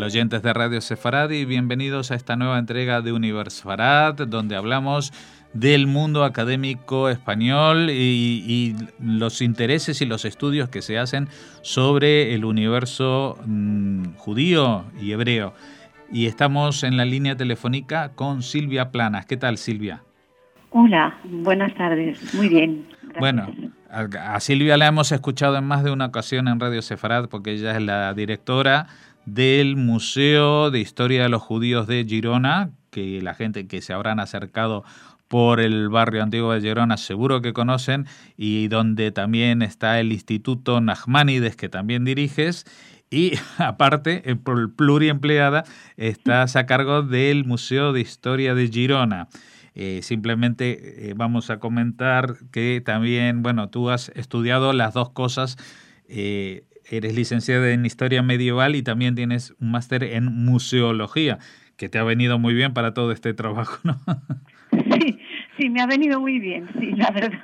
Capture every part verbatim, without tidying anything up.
oyentes de Radio Sefarad, y bienvenidos a esta nueva entrega de Universefarad, donde hablamos del mundo académico español y, y los intereses y los estudios que se hacen sobre el universo mmm, judío y hebreo. Y estamos en la línea telefónica con Silvia Planas. ¿Qué tal, Silvia? Hola, buenas tardes. Muy bien. Gracias. Bueno, a, a Silvia la hemos escuchado en más de una ocasión en Radio Sefarad porque ella es la directora del Museo de Historia de los Judíos de Girona, que la gente que se habrán acercado por el barrio antiguo de Girona seguro que conocen, y donde también está el Instituto Nachmanides, que también diriges, y aparte, por pluriempleada, estás a cargo del Museo de Historia de Girona. Eh, simplemente eh, vamos a comentar que también, bueno, tú has estudiado las dos cosas, eh, eres licenciada en Historia Medieval y también tienes un máster en Museología, que te ha venido muy bien para todo este trabajo, ¿no? Sí, sí, me ha venido muy bien, sí, la verdad.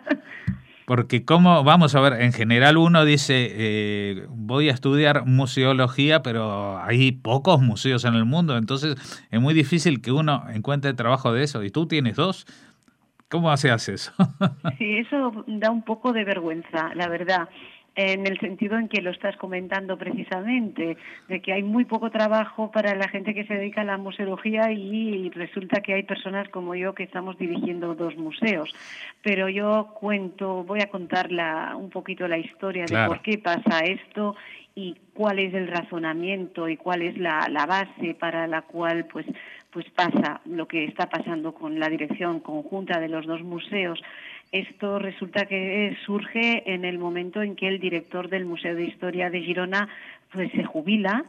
Porque como, vamos a ver, en general uno dice, eh, voy a estudiar museología, pero hay pocos museos en el mundo, entonces es muy difícil que uno encuentre trabajo de eso, y tú tienes dos. ¿Cómo se hace eso? Sí, eso da un poco de vergüenza, la verdad, en el sentido en que lo estás comentando precisamente, de que hay muy poco trabajo para la gente que se dedica a la museología y resulta que hay personas como yo que estamos dirigiendo dos museos. Pero yo cuento, voy a contar la, un poquito la historia Claro. de por qué pasa esto y cuál es el razonamiento y cuál es la, la base para la cual pues pues pasa lo que está pasando con la dirección conjunta de los dos museos. Esto resulta que surge en el momento en que el director del Museo de Historia de Girona pues se jubila.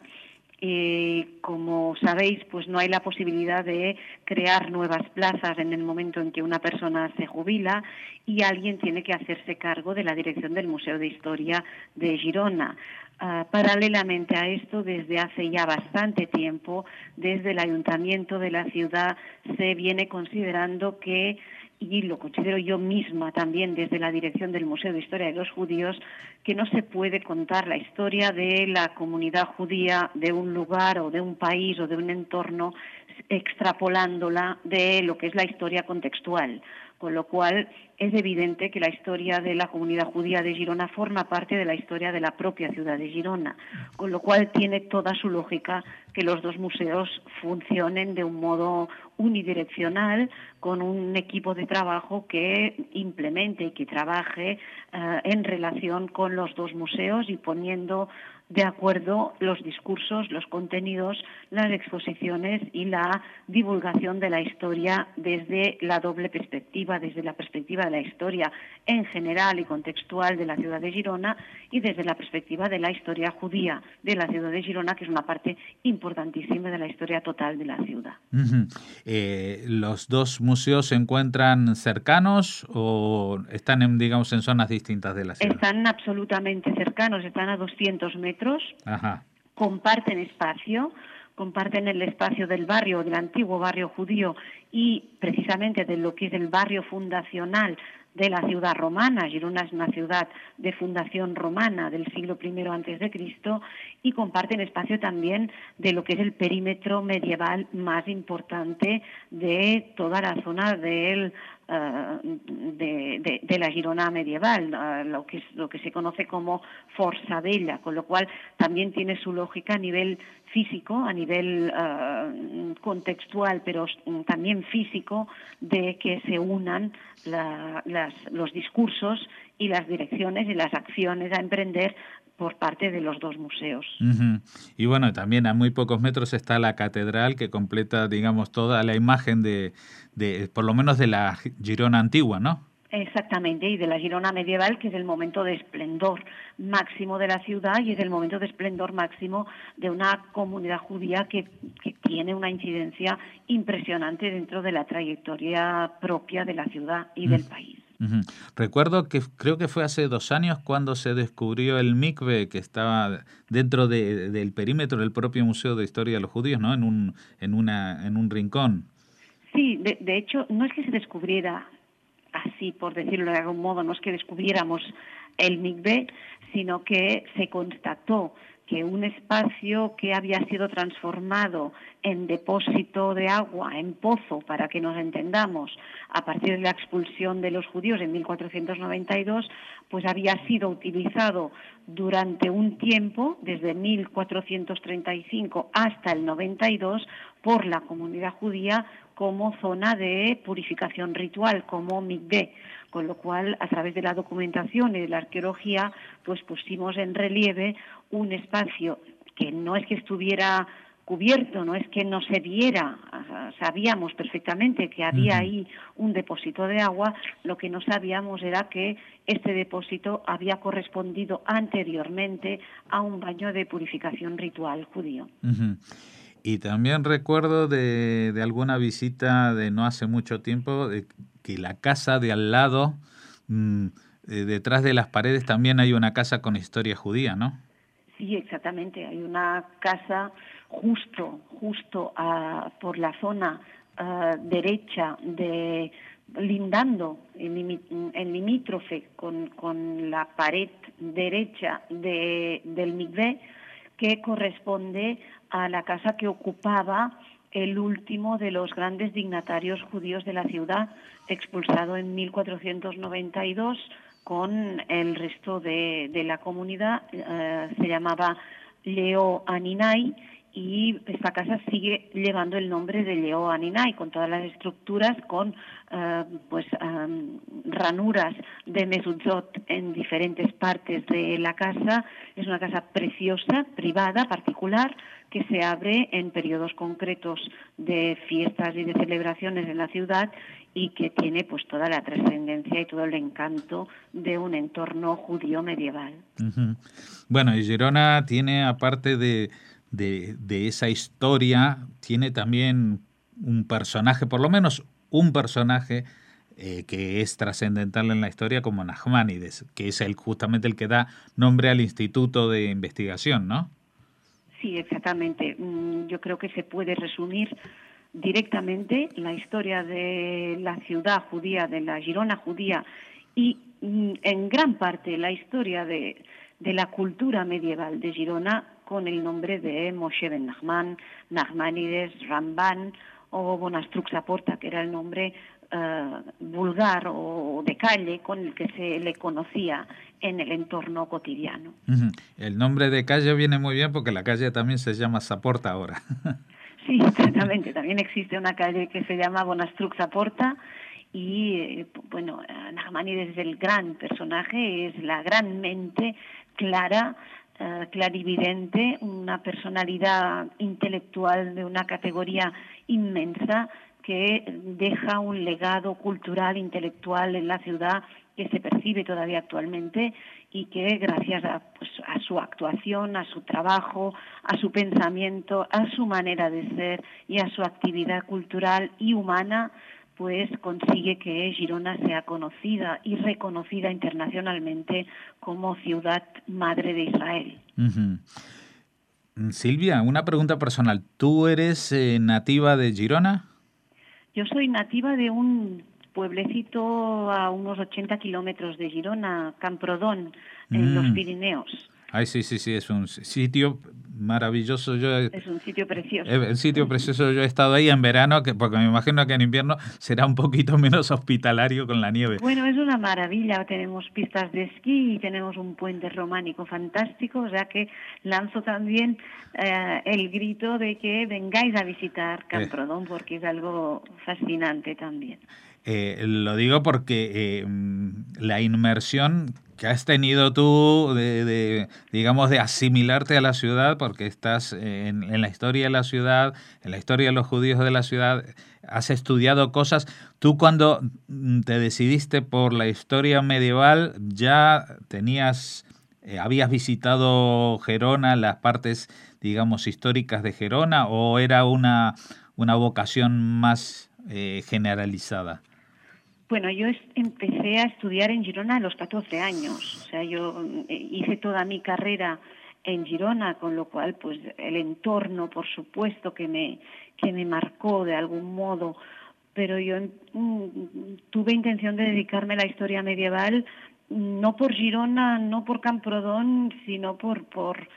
Eh, como sabéis, pues no hay la posibilidad de crear nuevas plazas en el momento en que una persona se jubila y alguien tiene que hacerse cargo de la dirección del Museo de Historia de Girona. Uh, paralelamente a esto, desde hace ya bastante tiempo, desde el Ayuntamiento de la ciudad se viene considerando que, y lo considero yo misma también desde la dirección del Museo de Historia de los Judíos, que no se puede contar la historia de la comunidad judía de un lugar o de un país o de un entorno extrapolándola de lo que es la historia contextual. Con lo cual es evidente que la historia de la comunidad judía de Girona forma parte de la historia de la propia ciudad de Girona, con lo cual tiene toda su lógica que los dos museos funcionen de un modo unidireccional, con un equipo de trabajo que implemente y que trabaje uh, en relación con los dos museos y poniendo de acuerdo los discursos, los contenidos, las exposiciones y la divulgación de la historia desde la doble perspectiva, desde la perspectiva de la historia en general y contextual de la ciudad de Girona y desde la perspectiva de la historia judía de la ciudad de Girona, que es una parte importantísima de la historia total de la ciudad. Uh-huh. Eh, ¿Los dos museos se encuentran cercanos o están, en, digamos, en zonas distintas de la ciudad? Están absolutamente cercanos, están a doscientos metros, Ajá. Comparten espacio, comparten el espacio del barrio, del antiguo barrio judío y precisamente de lo que es el barrio fundacional de la ciudad romana. Girona es una ciudad de fundación romana del siglo primero antes de Cristo y comparten espacio también de lo que es el perímetro medieval más importante de toda la zona del Uh, de, de, de la Girona medieval, uh, lo que es, lo que se conoce como Força Vella, con lo cual también tiene su lógica a nivel físico, a nivel uh, contextual, pero también físico, de que se unan la, las, los discursos y las direcciones y las acciones a emprender por parte de los dos museos. Uh-huh. Y bueno, también a muy pocos metros está la catedral que completa, digamos, toda la imagen de, de por lo menos de la Girona antigua, ¿no? Exactamente, y de la Girona medieval, que es el momento de esplendor máximo de la ciudad y es el momento de esplendor máximo de una comunidad judía que, que tiene una incidencia impresionante dentro de la trayectoria propia de la ciudad y uh-huh. del país. Uh-huh. Recuerdo que creo que fue hace dos años cuando se descubrió el mikve que estaba dentro de, del perímetro del propio Museo de Historia de los Judíos, ¿no? En un en una en un rincón. Sí, de, de hecho no es que se descubriera así, por decirlo de algún modo, no es que descubriéramos el mikve, sino que se constató que un espacio que había sido transformado en depósito de agua, en pozo, para que nos entendamos, a partir de la expulsión de los judíos en mil cuatrocientos noventa y dos, pues había sido utilizado durante un tiempo, desde mil cuatrocientos treinta y cinco hasta el noventa y dos, por la comunidad judía como zona de purificación ritual, como mikvé, con lo cual, a través de la documentación y de la arqueología, pues pusimos en relieve un espacio que no es que estuviera cubierto, no es que no se viera, sabíamos perfectamente que había ahí un depósito de agua, lo que no sabíamos era que este depósito había correspondido anteriormente a un baño de purificación ritual judío. Uh-huh. Y también recuerdo de, de alguna visita de no hace mucho tiempo, de que la casa de al lado, mmm, eh, detrás de las paredes también hay una casa con historia judía, ¿no? Sí, exactamente. Hay una casa justo, justo uh, por la zona uh, derecha de lindando en, en limítrofe con, con la pared derecha de, del mikvé, que corresponde a la casa que ocupaba el último de los grandes dignatarios judíos de la ciudad, expulsado en mil cuatrocientos noventa y dos con el resto de, de la comunidad. Eh, se llamaba Leo Aninai, y esta casa sigue llevando el nombre de Leo Aninai, con todas las estructuras, con uh, pues um, ranuras de mezuzot en diferentes partes de la casa. Es una casa preciosa, privada, particular, que se abre en periodos concretos de fiestas y de celebraciones en la ciudad, y que tiene pues toda la trascendencia y todo el encanto de un entorno judío medieval. Uh-huh. Bueno, y Girona tiene, aparte de De, de esa historia, tiene también un personaje, por lo menos un personaje eh, que es trascendental en la historia, como Nachmanides, que es el, justamente el que da nombre al Instituto de Investigación, ¿no? Sí, exactamente. Yo creo que se puede resumir directamente la historia de la ciudad judía, de la Girona judía, y en gran parte la historia de, de la cultura medieval de Girona, con el nombre de Moshe ben Nachman, Nachmanides, Ramban o Bonastruc Saporta, que era el nombre uh, vulgar o de calle con el que se le conocía en el entorno cotidiano. Uh-huh. El nombre de calle viene muy bien porque la calle también se llama Saporta ahora. Sí, exactamente. También existe una calle que se llama Bonastruc Saporta. Y bueno, Nachmanides es el gran personaje, es la gran mente clara, uh, clarividente, una personalidad intelectual de una categoría inmensa, que deja un legado cultural, intelectual en la ciudad que se percibe todavía actualmente, y que gracias a, pues, a su actuación, a su trabajo, a su pensamiento, a su manera de ser y a su actividad cultural y humana, pues consigue que Girona sea conocida y reconocida internacionalmente como ciudad madre de Israel. Uh-huh. Silvia, una pregunta personal. ¿Tú eres eh, nativa de Girona? Yo soy nativa de un pueblecito a unos ochenta kilómetros de Girona, Camprodón, en mm. los Pirineos. Ay, sí, sí, sí, es un sitio maravilloso. Yo, es un sitio precioso. El sitio precioso, yo he estado ahí en verano, que, porque me imagino que en invierno será un poquito menos hospitalario con la nieve. Bueno, es una maravilla. Tenemos pistas de esquí y tenemos un puente románico fantástico, o sea que lanzo también eh, el grito de que vengáis a visitar Camprodón, eh. porque es algo fascinante también. Eh, lo digo porque eh, la inmersión que has tenido tú de, de, digamos, de asimilarte a la ciudad, porque estás en, en la historia de la ciudad, en la historia de los judíos de la ciudad, has estudiado cosas. Tú, cuando te decidiste por la historia medieval, ya tenías, eh, habías visitado Gerona, las partes, digamos, históricas de Gerona, o era una, una vocación más eh, generalizada? Bueno, yo empecé a estudiar en Girona a los catorce años, o sea, yo hice toda mi carrera en Girona, con lo cual, pues, el entorno, por supuesto, que me que me marcó de algún modo, pero yo mm, tuve intención de dedicarme a la historia medieval, no por Girona, no por Camprodón, sino por por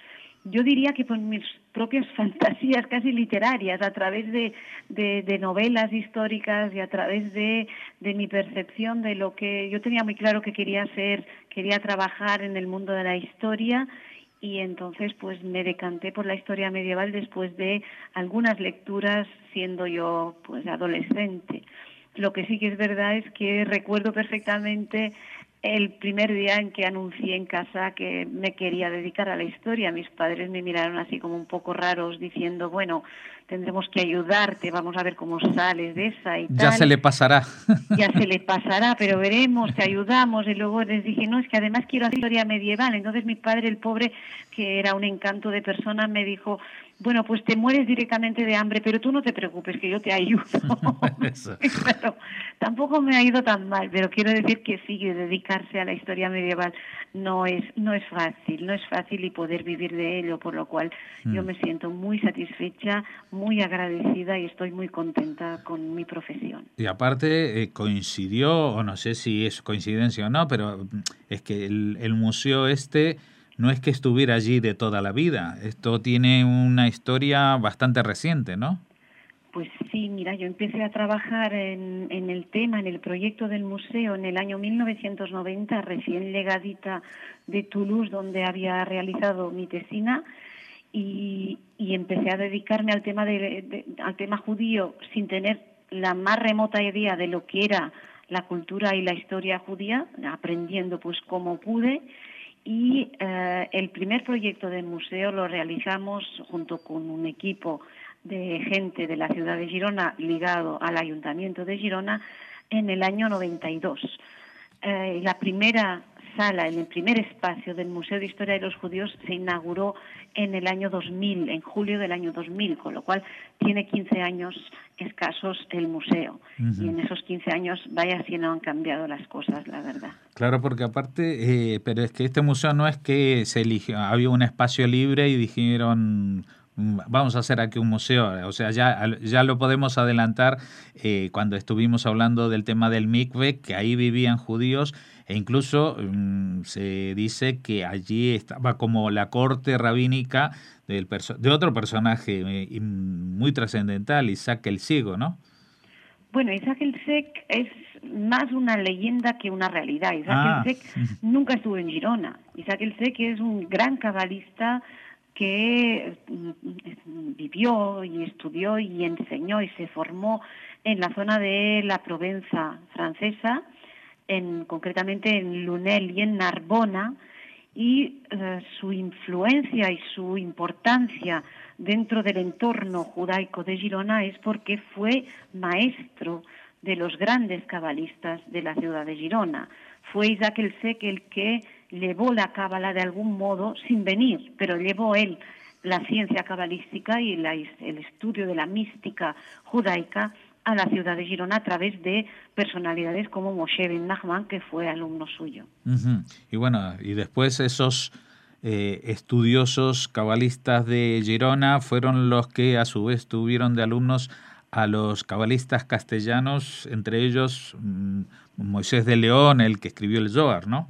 yo diría que por mis propias fantasías casi literarias, a través de, de, de novelas históricas y a través de, de mi percepción de lo que yo tenía muy claro que quería hacer, quería trabajar en el mundo de la historia, y entonces pues me decanté por la historia medieval después de algunas lecturas siendo yo pues adolescente. Lo que sí que es verdad es que recuerdo perfectamente el primer día en que anuncié en casa que me quería dedicar a la historia. Mis padres me miraron así como un poco raros diciendo, bueno, tendremos que ayudarte, vamos a ver cómo sales de esa y Ya se tal. le pasará. Ya se le pasará, pero veremos, te ayudamos. Y luego les dije, no, es que además quiero hacer historia medieval. Entonces mi padre, el pobre, que era un encanto de persona, me dijo, bueno, pues te mueres directamente de hambre, pero tú no te preocupes, que yo te ayudo. Eso. Y claro, tampoco me ha ido tan mal, pero quiero decir que sí, que dedicarse a la historia medieval no es, no es fácil, no es fácil y poder vivir de ello, por lo cual Mm. yo me siento muy satisfecha, muy agradecida y estoy muy contenta con mi profesión. Y aparte eh, coincidió, o no sé si es coincidencia o no, pero mm, es que el, el museo este no es que estuviera allí de toda la vida. Esto tiene una historia bastante reciente, ¿no? Pues sí, mira, yo empecé a trabajar en, en el tema, en el proyecto del museo en el año mil novecientos noventa, recién llegadita de Toulouse, donde había realizado mi tesina, y, y empecé a dedicarme al tema de, de- al tema judío sin tener la más remota idea de lo que era la cultura y la historia judía, aprendiendo pues como pude. Y eh, el primer proyecto del museo lo realizamos junto con un equipo de gente de la ciudad de Girona ligado al Ayuntamiento de Girona en el año noventa y dos. Eh, la primera sala, el primer espacio del Museo de Historia de los Judíos se inauguró en el año dos mil, en julio del año dos mil, con lo cual tiene quince años escasos el museo. Uh-huh. Y en esos quince años, vaya si no han cambiado las cosas, la verdad. Claro, porque aparte, eh, pero es que este museo no es que se eligió, había un espacio libre y dijeron, vamos a hacer aquí un museo. O sea, ya, ya lo podemos adelantar eh, cuando estuvimos hablando del tema del mikve, que ahí vivían judíos, e incluso um, se dice que allí estaba como la corte rabínica del perso- de otro personaje eh, muy trascendental, Isaac el Ciego, ¿no? Bueno, Isaac el Sec es más una leyenda que una realidad. Isaac Ah. el Sec nunca estuvo en Girona. Isaac el Sec es un gran cabalista que vivió y estudió y enseñó y se formó en la zona de la Provenza francesa, en, concretamente en Lunel y en Narbona, y uh, su influencia y su importancia dentro del entorno judaico de Girona es porque fue maestro de los grandes cabalistas de la ciudad de Girona. Fue Isaac el Sec el que llevó la cábala de algún modo, sin venir, pero llevó él la ciencia cabalística y la, el estudio de la mística judaica a la ciudad de Girona a través de personalidades como Moshe Ben Nachman, que fue alumno suyo. Uh-huh. Y bueno, y después esos eh, estudiosos cabalistas de Girona fueron los que a su vez tuvieron de alumnos a los cabalistas castellanos, entre ellos mm, Moisés de León, el que escribió el Zohar, ¿no?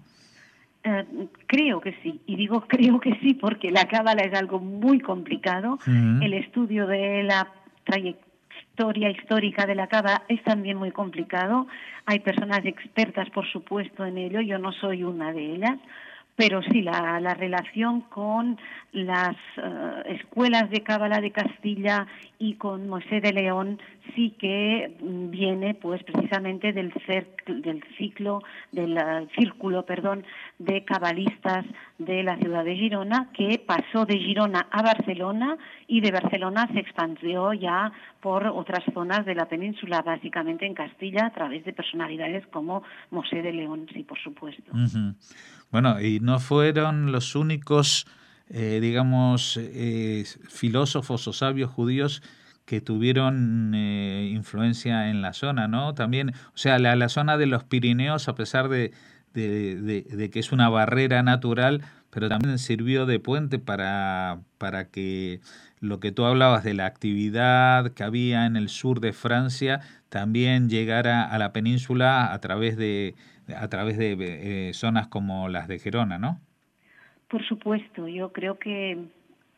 Uh, creo que sí, y digo creo que sí porque la cábala es algo muy complicado. Uh-huh. El estudio de la trayectoria historia histórica de la cábala es también muy complicado. Hay personas expertas, por supuesto, en ello. Yo no soy una de ellas. Pero sí, la, la relación con las uh, escuelas de cábala de Castilla y con Moisés de León sí que viene, pues, precisamente del, cerc- del ciclo, del uh, círculo, perdón, de cabalistas de la ciudad de Girona, que pasó de Girona a Barcelona y de Barcelona se expandió ya por otras zonas de la península, básicamente en Castilla, a través de personalidades como Moisés de León, sí, por supuesto. Uh-huh. Bueno, y no fueron los únicos, eh, digamos, eh, filósofos o sabios judíos que tuvieron eh, influencia en la zona, ¿no? También, o sea, la, la zona de los Pirineos, a pesar de, de, de, de que es una barrera natural, pero también sirvió de puente para, para que lo que tú hablabas de la actividad que había en el sur de Francia también llegara a la península a través de a través de eh, zonas como las de Gerona, ¿no? Por supuesto, yo creo que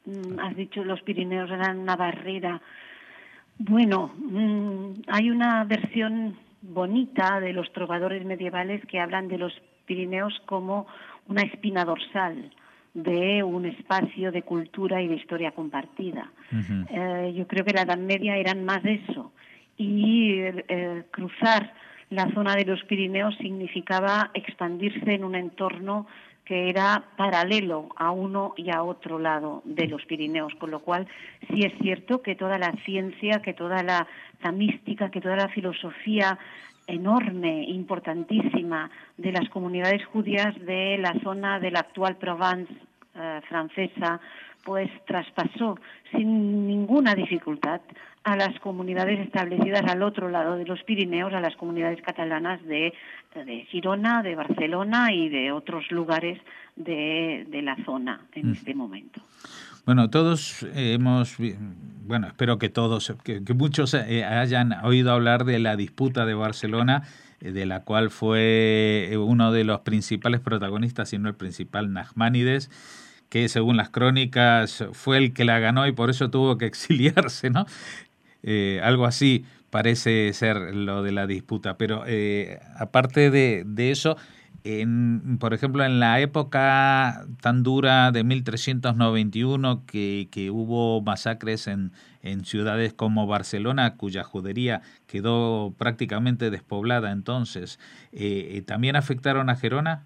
Has dicho los Pirineos eran una barrera. Bueno, hay una versión bonita de los trovadores medievales que hablan de los Pirineos como una espina dorsal de un espacio de cultura y de historia compartida. Uh-huh. Eh, yo creo que la Edad Media eran más eso, y eh, cruzar la zona de los Pirineos significaba expandirse en un entorno que era paralelo a uno y a otro lado de los Pirineos, con lo cual sí es cierto que toda la ciencia, que toda la, la mística, que toda la filosofía enorme, importantísima de las comunidades judías de la zona de la actual Provence eh, francesa, pues traspasó sin ninguna dificultad a las comunidades establecidas al otro lado de los Pirineos, a las comunidades catalanas de, de Girona, de Barcelona y de otros lugares de, de la zona en mm. este momento. Bueno, todos hemos, bueno, espero que todos, que, que muchos hayan oído hablar de la disputa de Barcelona, de la cual fue uno de los principales protagonistas, si no el principal, Nachmanides, que según las crónicas fue el que la ganó y por eso tuvo que exiliarse, ¿no? Eh, algo así parece ser lo de la disputa, pero eh, aparte de, de eso, en, por ejemplo, en la época tan dura de mil trescientos noventa y uno, que, que hubo masacres en, en ciudades como Barcelona, cuya judería quedó prácticamente despoblada entonces, eh, ¿también afectaron a Gerona?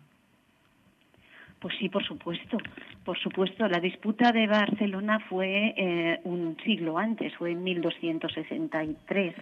Pues sí, por supuesto, por supuesto. La disputa de Barcelona fue eh, un siglo antes, fue en mil doscientos sesenta y tres,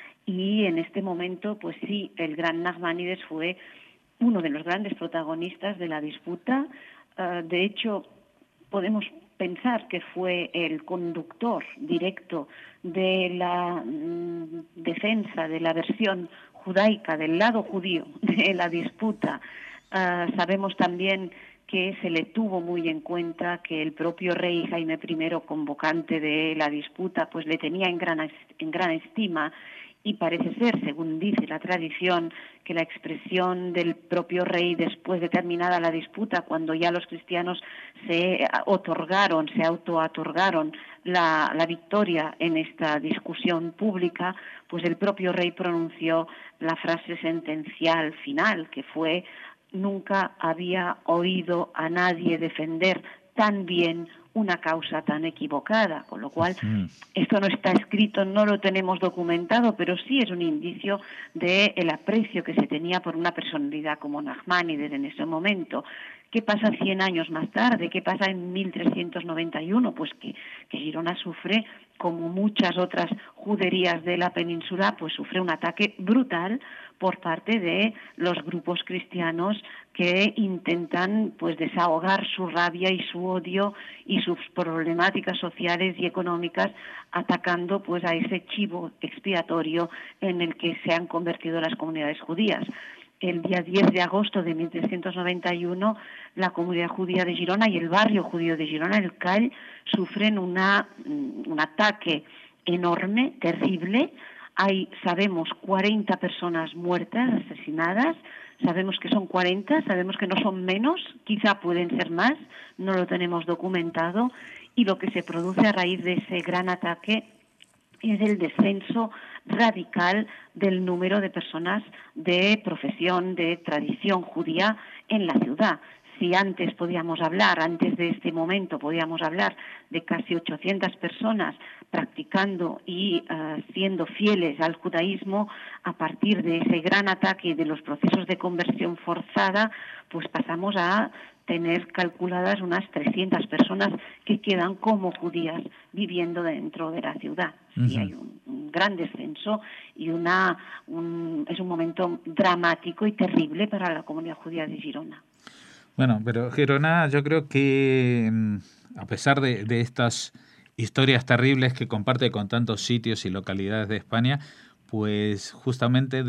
y en este momento, pues sí, el gran Nachmanides fue uno de los grandes protagonistas de la disputa. Uh, de hecho, podemos pensar que fue el conductor directo de la mm, defensa de la versión judaica, del lado judío de la disputa. Uh, sabemos también que se le tuvo muy en cuenta, que el propio rey Jaime I, convocante de la disputa, pues le tenía en gran, en gran estima, y parece ser, según dice la tradición, que la expresión del propio rey después de terminada la disputa, cuando ya los cristianos se otorgaron, se autootorgaron la, la victoria en esta discusión pública, pues el propio rey pronunció la frase sentencial final, que fue: nunca había oído a nadie defender tan bien una causa tan equivocada, con lo cual sí. Esto no está escrito, no lo tenemos documentado, pero sí es un indicio del aprecio que se tenía por una personalidad como Nachmanides en ese momento. ¿Qué pasa cien años más tarde? ¿Qué pasa en mil trescientos noventa y uno? Pues que, que Girona sufre, como muchas otras juderías de la península, pues sufre un ataque brutal por parte de los grupos cristianos que intentan pues desahogar su rabia y su odio y sus problemáticas sociales y económicas, atacando pues a ese chivo expiatorio en el que se han convertido las comunidades judías. El día diez de agosto de mil trescientos noventa y uno, la comunidad judía de Girona y el barrio judío de Girona, el Call, sufren una, un ataque enorme, terrible. Hay, sabemos, cuarenta personas muertas, asesinadas. Sabemos que son cuarenta, sabemos que no son menos, quizá pueden ser más, no lo tenemos documentado. Y lo que se produce a raíz de ese gran ataque es el descenso radical del número de personas de profesión, de tradición judía en la ciudad. Si antes podíamos hablar, antes de este momento podíamos hablar de casi ochocientas personas practicando y uh, siendo fieles al judaísmo, a partir de ese gran ataque y de los procesos de conversión forzada, pues pasamos a tener calculadas unas trescientas personas que quedan como judías viviendo dentro de la ciudad. Uh-huh. Y hay un, un gran descenso y una un, es un momento dramático y terrible para la comunidad judía de Girona. Bueno, pero Girona, yo creo que a pesar de, de estas historias terribles que comparte con tantos sitios y localidades de España, pues justamente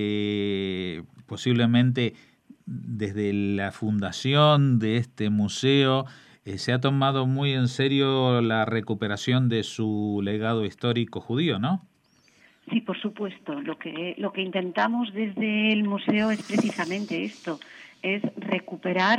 desde posiblemente desde la fundación de este museo eh, se ha tomado muy en serio la recuperación de su legado histórico judío, ¿no? Sí, por supuesto. Lo que lo que intentamos desde el museo es precisamente esto, es recuperar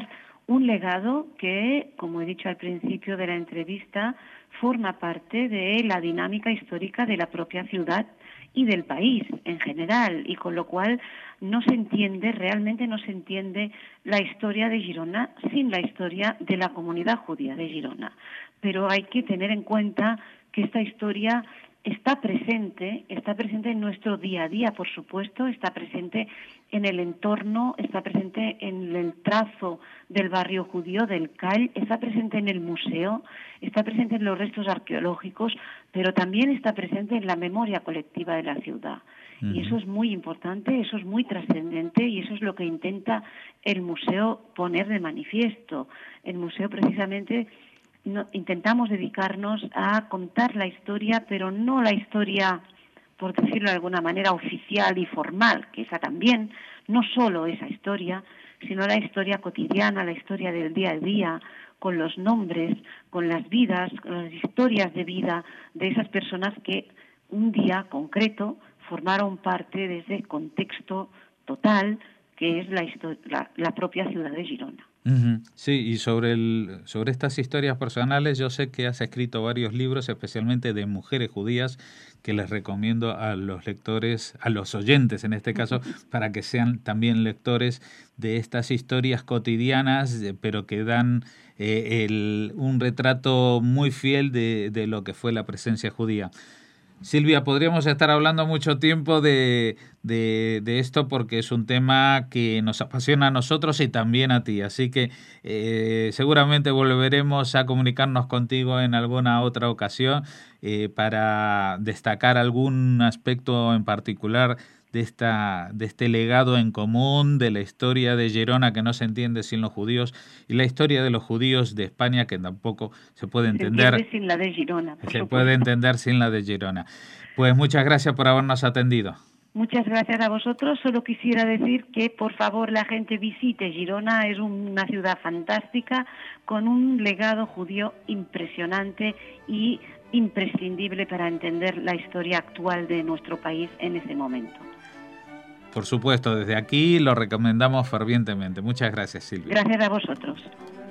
un legado que, como he dicho al principio de la entrevista, forma parte de la dinámica histórica de la propia ciudad y del país en general, y con lo cual no se entiende, realmente no se entiende la historia de Girona sin la historia de la comunidad judía de Girona. Pero hay que tener en cuenta que esta historia está presente, está presente en nuestro día a día, por supuesto, está presente en el entorno, está presente en el trazo del barrio judío del Call, está presente en el museo, está presente en los restos arqueológicos, pero también está presente en la memoria colectiva de la ciudad. Uh-huh. Y eso es muy importante, eso es muy trascendente y eso es lo que intenta el museo poner de manifiesto. El museo precisamente no, intentamos dedicarnos a contar la historia, pero no la historia, por decirlo de alguna manera, oficial y formal, que esa también, no solo esa historia, sino la historia cotidiana, la historia del día a día, con los nombres, con las vidas, con las historias de vida de esas personas que un día concreto formaron parte de ese contexto total que es la, histo- la, la propia ciudad de Girona. Uh-huh. Sí, y sobre, el, sobre estas historias personales, yo sé que has escrito varios libros, especialmente de mujeres judías, que les recomiendo a los lectores, a los oyentes en este caso, para que sean también lectores de estas historias cotidianas, pero que dan eh, el, un retrato muy fiel de, de lo que fue la presencia judía. Silvia, podríamos estar hablando mucho tiempo de, de, de esto porque es un tema que nos apasiona a nosotros y también a ti, así que eh, seguramente volveremos a comunicarnos contigo en alguna otra ocasión eh, para destacar algún aspecto en particular de esta de este legado en común de la historia de Girona que no se entiende sin los judíos y la historia de los judíos de España que tampoco se puede entender se entiende sin la de Girona, por se supuesto. puede entender sin la de Girona. Pues muchas gracias por habernos atendido. Muchas gracias a vosotros. Solo quisiera decir que por favor la gente visite Girona. Es una ciudad fantástica con un legado judío impresionante y imprescindible para entender la historia actual de nuestro país en ese momento. Por supuesto, desde aquí lo recomendamos fervientemente. Muchas gracias, Silvia. Gracias a vosotros.